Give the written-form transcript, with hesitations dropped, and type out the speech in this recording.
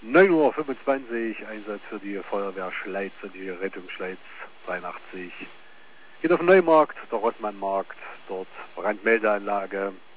9:25 Uhr, Einsatz für die Feuerwehr Schleiz und die Rettung Schleiz 83. Geht auf den Neumarkt, der Rossmannmarkt, dort Brandmeldeanlage.